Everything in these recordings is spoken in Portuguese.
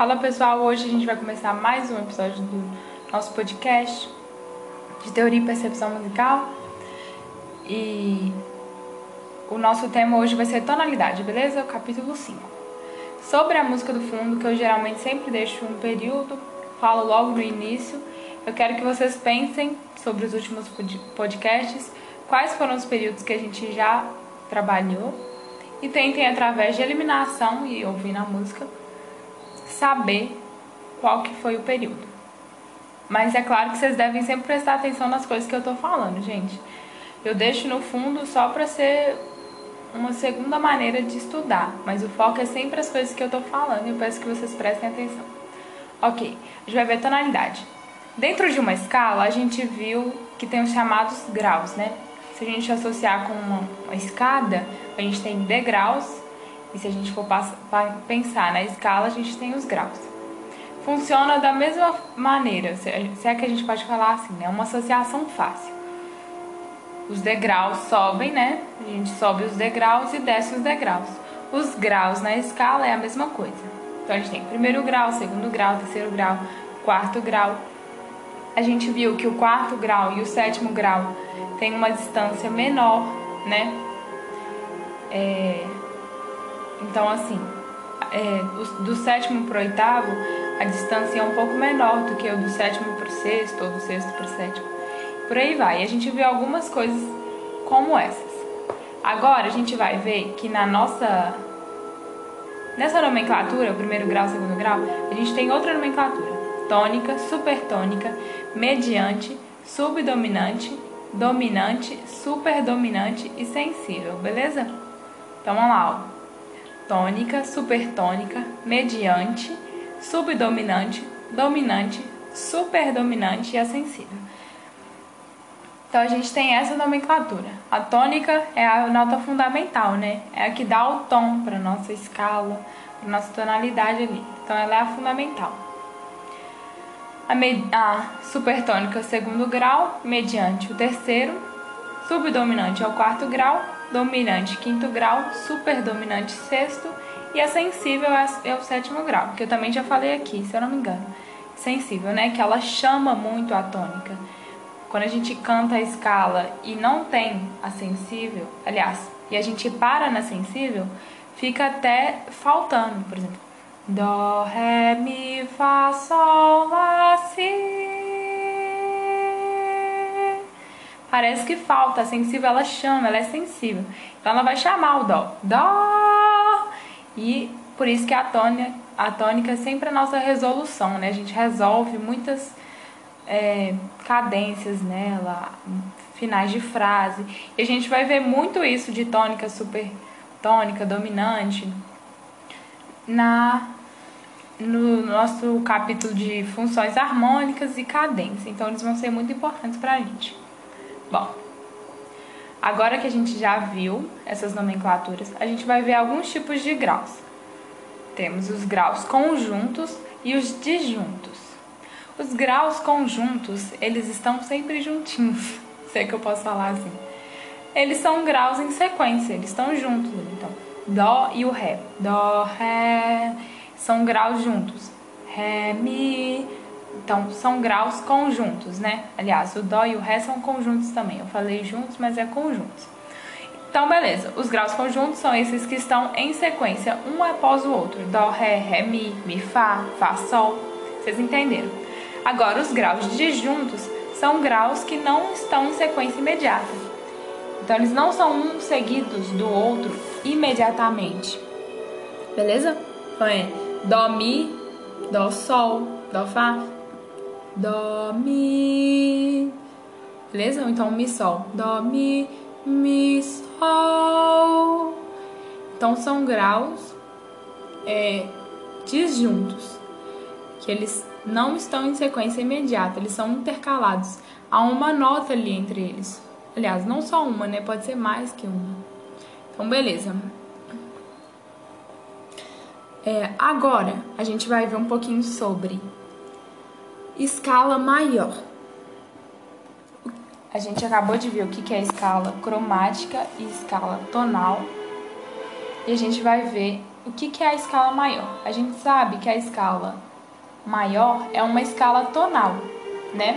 Fala pessoal, hoje a gente vai começar mais um episódio do nosso podcast de teoria e percepção musical. E o nosso tema hoje vai ser tonalidade, beleza? O capítulo 5. Sobre a música do fundo, que eu geralmente sempre deixo um período, falo logo no início. Eu quero que vocês pensem sobre os últimos podcasts, quais foram os períodos que a gente já trabalhou, e tentem, através de eliminação e ouvindo a música, saber qual que foi o período. Mas é claro que vocês devem sempre prestar atenção nas coisas que eu tô falando, gente. Eu deixo no fundo só pra ser uma segunda maneira de estudar, mas o foco é sempre as coisas que eu tô falando e eu peço que vocês prestem atenção. Ok, a gente vai ver tonalidade. Dentro de uma escala, a gente viu que tem os chamados graus, né? Se a gente associar com uma escada, a gente tem degraus, e se a gente for pensar na escala, a gente tem os graus. Funciona da mesma maneira, se é que a gente pode falar assim, né? Uma associação fácil. Os degraus sobem, né? A gente sobe os degraus e desce os degraus. Os graus na escala é a mesma coisa. Então a gente tem primeiro grau, segundo grau, terceiro grau, quarto grau. A gente viu que o quarto grau e o sétimo grau tem uma distância menor, né? Então, assim, do sétimo para o oitavo, a distância é um pouco menor do que o do sétimo para o sexto, ou do sexto para o sétimo. Por aí vai. E a gente viu algumas coisas como essas. Agora, a gente vai ver que nessa nomenclatura, o primeiro grau, o segundo grau, a gente tem outra nomenclatura. Tônica, supertônica, mediante, subdominante, dominante, superdominante e sensível, beleza? Então vamos lá, ó. Tônica, supertônica, mediante, subdominante, dominante, superdominante e a sensível. Então a gente tem essa nomenclatura. A tônica é a nota fundamental, né? É a que dá o tom para nossa escala, para nossa tonalidade ali. Então ela é a fundamental. A supertônica é o segundo grau, mediante o terceiro, subdominante é o quarto grau, dominante quinto grau, superdominante sexto e a sensível é o sétimo grau, que eu também já falei aqui, se eu não me engano. Sensível, né? Que ela chama muito a tônica. Quando a gente canta a escala e não tem a sensível, aliás, e a gente para na sensível, fica até faltando, por exemplo. Dó, ré, mi, fá, sol, lá, si. Parece que falta, a sensível ela chama, ela é sensível. Então ela vai chamar o dó. Dó! E por isso que a tônica é sempre a nossa resolução, né? A gente resolve muitas cadências nela, finais de frase. E a gente vai ver muito isso de tônica, supertônica, dominante no nosso capítulo de funções harmônicas e cadência. Então eles vão ser muito importantes pra gente. Bom, agora que a gente já viu essas nomenclaturas, a gente vai ver alguns tipos de graus. Temos os graus conjuntos e os disjuntos. Os graus conjuntos, eles estão sempre juntinhos, se é que eu posso falar assim. Eles são graus em sequência, eles estão juntos. Então, dó e o ré. Dó, ré, são graus juntos. Ré, mi. Então, são graus conjuntos, né? Aliás, o dó e o ré são conjuntos também. Eu falei juntos, mas é conjuntos. Então, beleza. Os graus conjuntos são esses que estão em sequência, um após o outro. Dó, ré, mi, fá, sol. Vocês entenderam? Agora, os graus disjuntos são graus que não estão em sequência imediata. Então, eles não são uns seguidos do outro imediatamente. Beleza? Então, é dó, mi, dó, sol, dó, fá, dó, mi. Beleza? Então, mi, sol. Dó, mi, sol. Então, são graus disjuntos, que eles não estão em sequência imediata, eles são intercalados. Há uma nota ali entre eles. Aliás, não só uma, né? Pode ser mais que uma. Então, beleza. Agora, a gente vai ver um pouquinho sobre escala maior. A gente acabou de ver o que é escala cromática e escala tonal. E a gente vai ver o que é a escala maior? A gente sabe que a escala maior é uma escala tonal, né?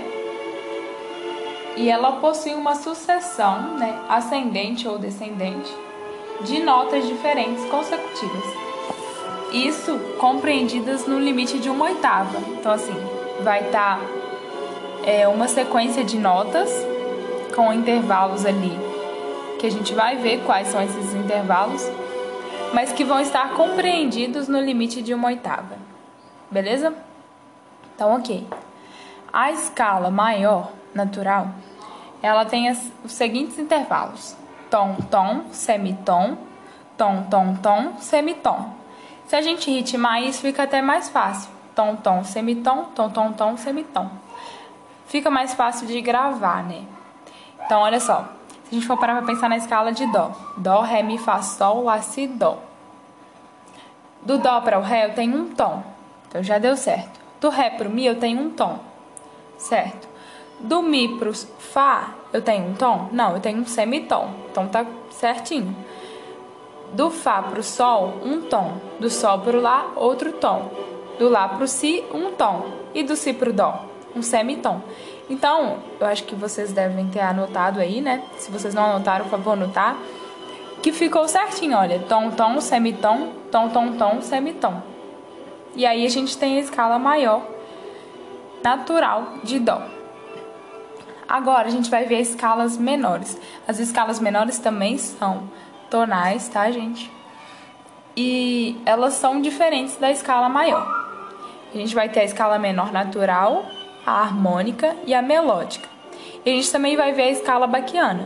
E ela possui uma sucessão, né, ascendente ou descendente, de notas diferentes consecutivas. Isso compreendidas no limite de 1/8. Então, assim, vai estar uma sequência de notas com intervalos ali, que a gente vai ver quais são esses intervalos, mas que vão estar compreendidos no limite de 1/8. Beleza? Então, ok. A escala maior natural, ela tem os seguintes intervalos: tom, tom, semitom, tom, tom, tom, semitom. Se a gente ritmar isso, fica até mais fácil. Tom, tom, semitom, tom, tom, tom, semitom. Fica mais fácil de gravar, né? Então, olha só. Se a gente for parar pra pensar na escala de dó. Dó, ré, mi, fá, sol, lá, si, dó. Do dó para o ré eu tenho um tom. Então, já deu certo. Do ré pro mi eu tenho um tom. Certo? Do mi pro fá eu tenho um tom? Não, eu tenho um semitom. Então, tá certinho. Do fá pro sol, um tom. Do sol pro lá, outro tom. Do lá pro si, um tom. E do si pro dó, um semitom. Então, eu acho que vocês devem ter anotado aí, né? Se vocês não anotaram, por favor, anotar. Que ficou certinho, olha. Tom, tom, semitom, tom, tom, tom, semitom. E aí a gente tem a escala maior natural de dó. Agora a gente vai ver escalas menores. As escalas menores também são tonais, tá, gente? E elas são diferentes da escala maior. A gente vai ter a escala menor natural, a harmônica e a melódica. E a gente também vai ver a escala baquiana,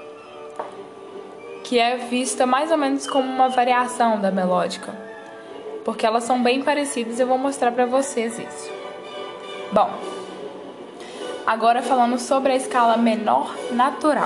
que é vista mais ou menos como uma variação da melódica, porque elas são bem parecidas e eu vou mostrar pra vocês isso. Bom, agora falando sobre a escala menor natural.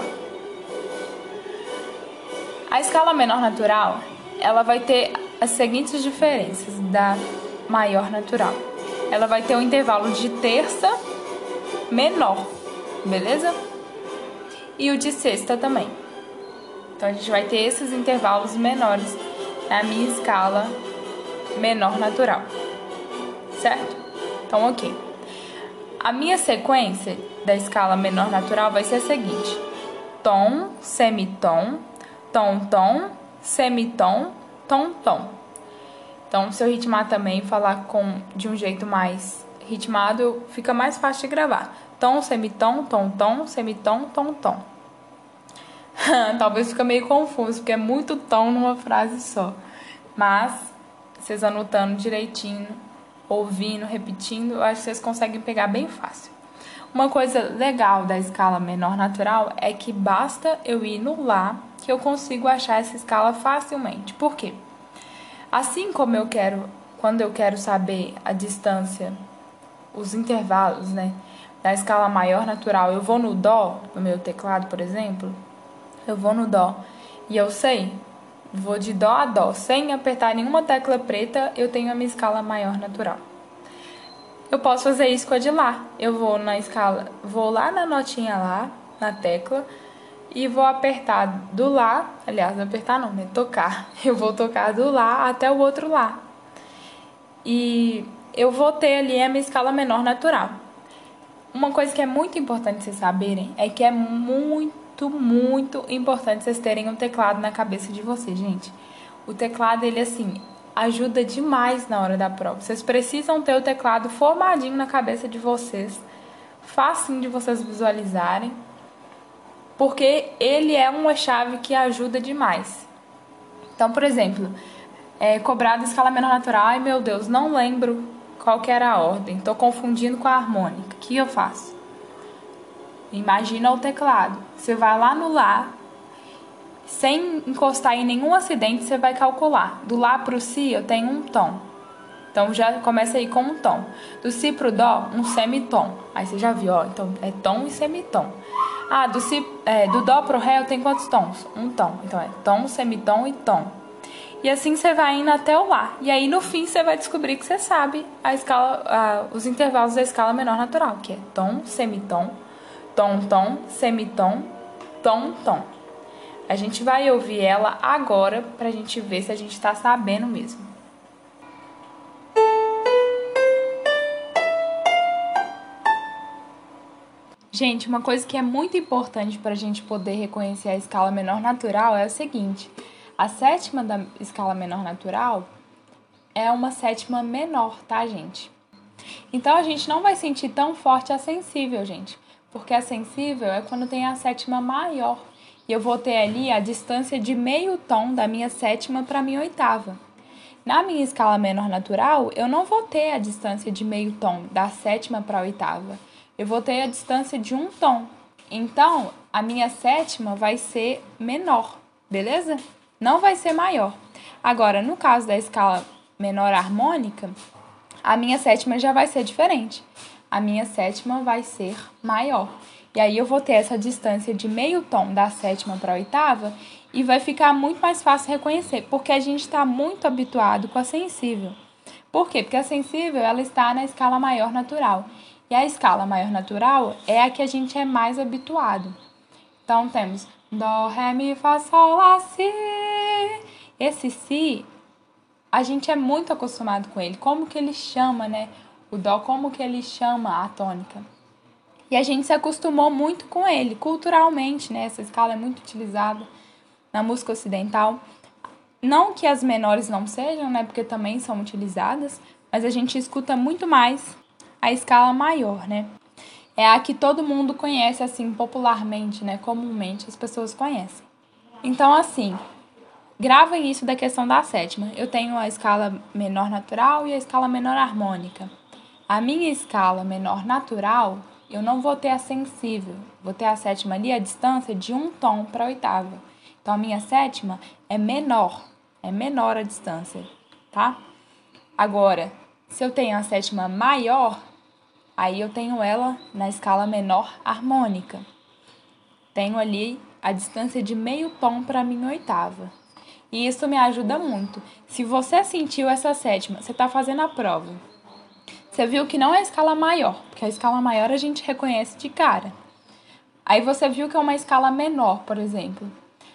A escala menor natural, ela vai ter as seguintes diferenças da maior natural. Ela vai ter um intervalo de terça menor, beleza? E o de sexta também. Então a gente vai ter esses intervalos menores na minha escala menor natural, certo? Então, ok. A minha sequência da escala menor natural vai ser a seguinte: tom, semitom, tom, tom, semitom, tom, tom. Então, se eu ritmar também, falar de um jeito mais ritmado, fica mais fácil de gravar. Tom, semitom, tom, tom, semitom, tom, tom. Talvez fique meio confuso, porque é muito tom numa frase só. Mas, vocês anotando direitinho, ouvindo, repetindo, eu acho que vocês conseguem pegar bem fácil. Uma coisa legal da escala menor natural é que basta eu ir no Lá que eu consigo achar essa escala facilmente. Por quê? Assim como quando eu quero saber a distância, os intervalos, né, da escala maior natural, eu vou no Dó, no meu teclado, por exemplo, eu vou no Dó e eu sei, vou de Dó a Dó, sem apertar nenhuma tecla preta, eu tenho a minha escala maior natural. Eu posso fazer isso com a de Lá. Eu vou na escala, vou lá na notinha Lá, na tecla, e vou apertar do Lá, aliás, não apertar não, né? Tocar. Eu vou tocar do Lá até o outro Lá. E eu vou ter ali a minha escala menor natural. Uma coisa que é muito importante vocês saberem é que é muito, muito importante vocês terem um teclado na cabeça de vocês, gente. O teclado, ele assim, ajuda demais na hora da prova. Vocês precisam ter o teclado formadinho na cabeça de vocês, facinho de vocês visualizarem, porque ele é uma chave que ajuda demais. Então, por exemplo, cobrado escala menor natural, ai meu Deus, não lembro qual que era a ordem, tô confundindo com a harmônica. O que eu faço? Imagina o teclado. Você vai lá no Lá, sem encostar em nenhum acidente, você vai calcular. Do Lá pro Si eu tenho um tom. Então já começa aí com um tom. Do Si pro Dó, um semitom. Aí você já viu, ó. Então é tom e semitom. Ah, do Dó pro Ré eu tenho quantos tons? Um tom. Então é tom, semitom e tom. E assim você vai indo até o Lá. E aí no fim você vai descobrir que você sabe os intervalos da escala menor natural, que é tom, semitom, tom, tom, semitom, tom, tom. A gente vai ouvir ela agora pra gente ver se a gente tá sabendo mesmo. Gente, uma coisa que é muito importante para a gente poder reconhecer a escala menor natural é o seguinte: a sétima da escala menor natural é uma sétima menor, tá, gente? Então a gente não vai sentir tão forte a sensível, gente, porque a sensível é quando tem a sétima maior e eu vou ter ali a distância de meio tom da minha sétima para a minha oitava. Na minha escala menor natural, eu não vou ter a distância de meio tom da sétima para a oitava. Eu vou ter a distância de um tom. Então, a minha sétima vai ser menor, beleza? Não vai ser maior. Agora, no caso da escala menor harmônica, a minha sétima já vai ser diferente. A minha sétima vai ser maior. E aí eu vou ter essa distância de meio tom da sétima para a oitava e vai ficar muito mais fácil reconhecer, porque a gente está muito habituado com a sensível. Por quê? Porque a sensível ela está na escala maior natural. E a escala maior natural é a que a gente é mais habituado. Então, temos Dó, Ré, Mi, Fá, Sol, Lá, Si. Esse Si, a gente é muito acostumado com ele. Como que ele chama, né? O Dó, como que ele chama a tônica. E a gente se acostumou muito com ele, culturalmente, né? Essa escala é muito utilizada na música ocidental. Não que as menores não sejam, né? Porque também são utilizadas, mas a gente escuta muito mais a escala maior, né? É a que todo mundo conhece, assim, popularmente, né? Comumente as pessoas conhecem. Então, assim, gravem isso da questão da sétima. Eu tenho a escala menor natural e a escala menor harmônica. A minha escala menor natural, eu não vou ter a sensível. Vou ter a sétima ali, a distância de um tom para a oitava. Então, a minha sétima é menor a distância, tá? Agora, se eu tenho a sétima maior, aí eu tenho ela na escala menor harmônica. Tenho ali a distância de meio tom para a minha oitava. E isso me ajuda muito. Se você sentiu essa sétima, você está fazendo a prova. Você viu que não é a escala maior, porque a escala maior a gente reconhece de cara. Aí você viu que é uma escala menor, por exemplo.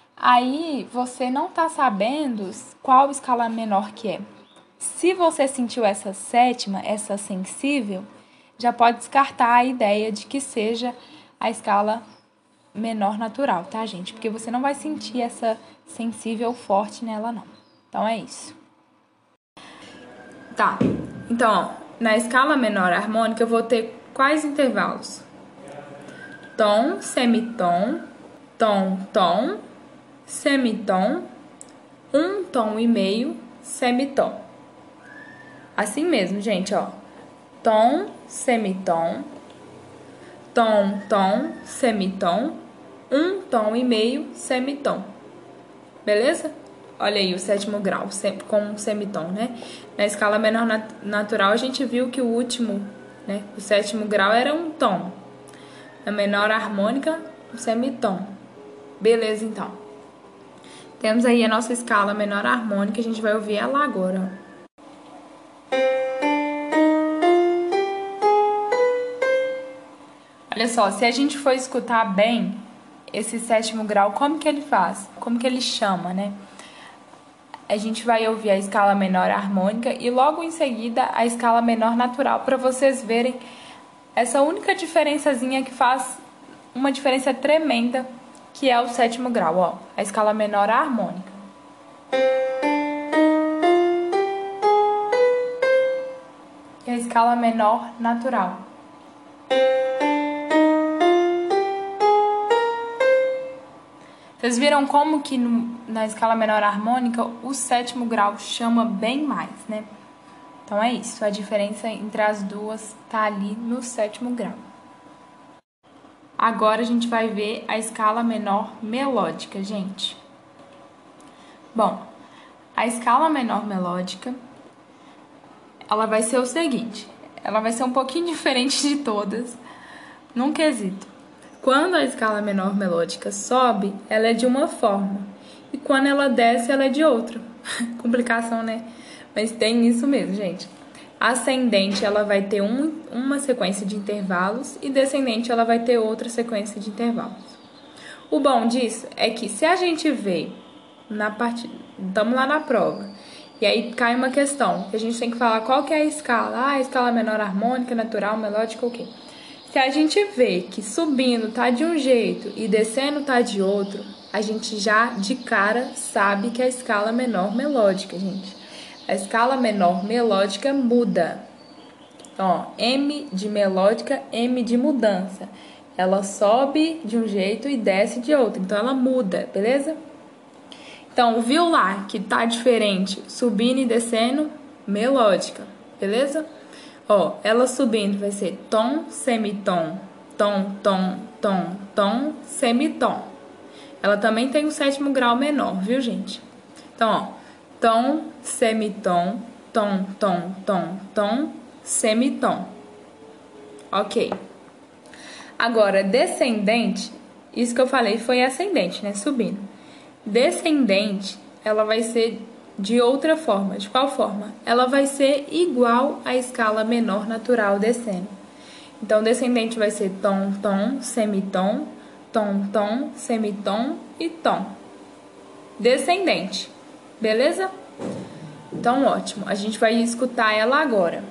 Aí você não está sabendo qual escala menor que é. Se você sentiu essa sétima, essa sensível, já pode descartar a ideia de que seja a escala menor natural, tá, gente? Porque você não vai sentir essa sensível forte nela, não. Então, é isso. Tá, então, ó, na escala menor harmônica eu vou ter quais intervalos? Tom, semitom, tom, tom, semitom, um tom e meio, semitom. Assim mesmo, gente, ó. Tom, semitom, tom, tom, semitom, um tom e meio, semitom. Beleza? Olha aí o sétimo grau, com um semitom, né? Na escala menor natural, a gente viu que o último, né? O sétimo grau era um tom. Na menor harmônica, um semitom. Beleza, então. Temos aí a nossa escala menor harmônica, a gente vai ouvir ela agora, ó. Olha só, se a gente for escutar bem esse sétimo grau, como que ele faz? Como que ele chama, né? A gente vai ouvir a escala menor harmônica e logo em seguida a escala menor natural, para vocês verem essa única diferençazinha que faz uma diferença tremenda, que é o sétimo grau, ó, a escala menor harmônica. E a escala menor natural. Vocês viram como que na escala menor harmônica o sétimo grau chama bem mais, né? Então é isso, a diferença entre as duas tá ali no sétimo grau. Agora a gente vai ver a escala menor melódica, gente. Bom, a escala menor melódica, ela vai ser o seguinte, ela vai ser um pouquinho diferente de todas, num quesito. Quando a escala menor melódica sobe, ela é de uma forma. E quando ela desce, ela é de outra. Complicação, né? Mas tem isso mesmo, gente. Ascendente, ela vai ter uma sequência de intervalos. E descendente, ela vai ter outra sequência de intervalos. O bom disso é que se a gente vê na parte, estamos lá na prova, e aí cai uma questão, que a gente tem que falar qual que é a escala. Ah, a escala menor harmônica, natural, melódica, o quê? Se a gente vê que subindo tá de um jeito e descendo tá de outro, a gente já de cara sabe que é a escala menor melódica, gente. A escala menor melódica muda. Então, ó, M de melódica, M de mudança. Ela sobe de um jeito e desce de outro. Então, ela muda, beleza? Então, viu lá que tá diferente subindo e descendo? Melódica, beleza? Ó, ela subindo vai ser tom, semitom, tom, tom, tom, tom, semitom. Ela também tem o 7º grau menor, viu, gente? Então, ó, tom, semitom, tom, tom, tom, tom, semitom. Ok. Agora, descendente, isso que eu falei foi ascendente, né? Subindo. Descendente, ela vai ser de outra forma. De qual forma? Ela vai ser igual à escala menor natural descendo. Então, descendente vai ser tom, tom, semitom, tom, tom, semitom e tom. Descendente, beleza? Então, ótimo. A gente vai escutar ela agora.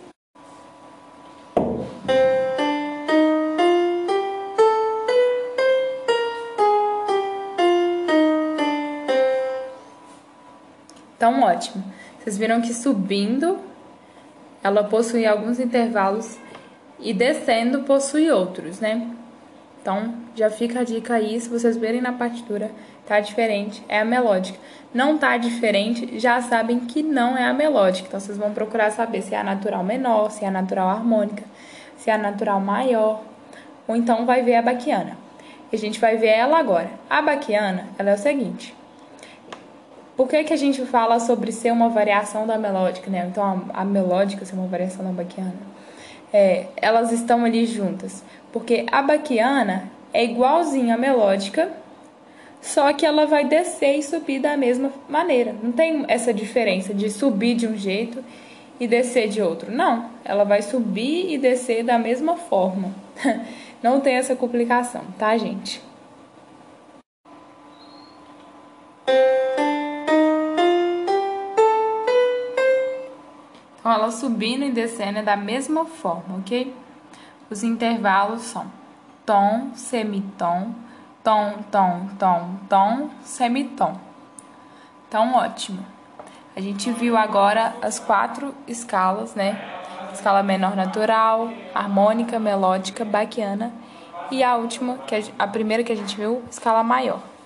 Então, ótimo. Vocês viram que subindo, ela possui alguns intervalos e descendo possui outros, né? Então, já fica a dica aí, se vocês verem na partitura, tá diferente, é a melódica. Não tá diferente, já sabem que não é a melódica. Então, vocês vão procurar saber se é a natural menor, se é a natural harmônica, se é a natural maior, ou então vai ver a baquiana. E a gente vai ver ela agora. A baquiana, ela é o seguinte. Por que a gente fala sobre ser uma variação da melódica, né? Então, a melódica ser uma variação da baquiana. Elas estão ali juntas, porque a baquiana é igualzinha à melódica, só que ela vai descer e subir da mesma maneira. Não tem essa diferença de subir de um jeito e descer de outro. Não, ela vai subir e descer da mesma forma. Não tem essa complicação, tá, gente? Então, ela subindo e descendo é da mesma forma, ok? Os intervalos são tom, semitom, tom, tom, tom, tom, semitom. Então, ótimo. A gente viu agora as 4 escalas, né? Escala menor natural, harmônica, melódica, baquiana. E a última, a primeira que a gente viu, escala maior.